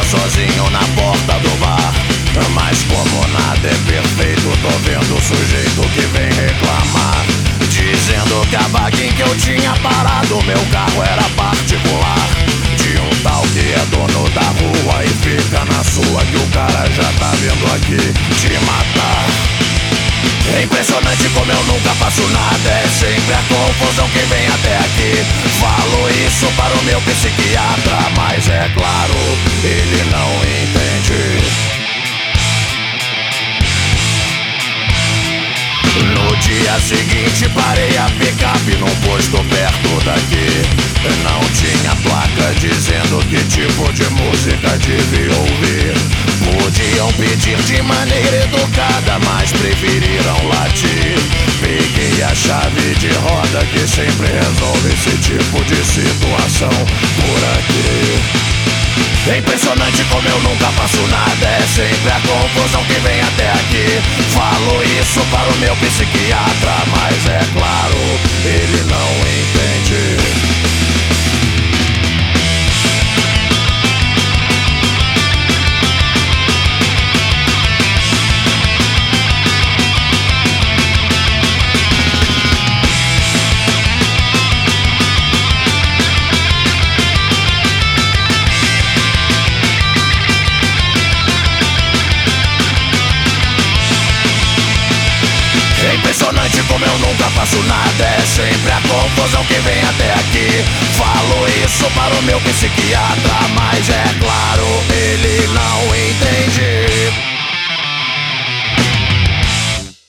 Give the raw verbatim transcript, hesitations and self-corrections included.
sozinho na porta do bar. Mas como nada é perfeito, tô vendo o sujeito que vem reclamar, dizendo que a vaga em que eu tinha parado meu carro era particular, de um tal que é dono da rua e fica na sua, que o cara já tá vindo aqui te matar. É impressionante como eu nunca faço nada, é sempre a confusão que vem até aqui. Falo isso para o meu psiquiatra, mas é claro, ele não entende. No dia seguinte parei a picape num posto perto daqui. Não tinha placa dizendo que tipo de música devia ouvir. Podiam pedir de maneira educada, mas preferiram latir. Peguei a chave de roda que sempre resolve esse tipo de situação por aqui. É impressionante como eu nunca faço nada, é sempre a confusão que vem até aqui. Falo isso para o meu psiquiatra, mas é claro, ele não entende. É impressionante como eu nunca faço nada, é sempre a confusão que vem até aqui. Falo isso para o meu psiquiatra, mas é claro, ele não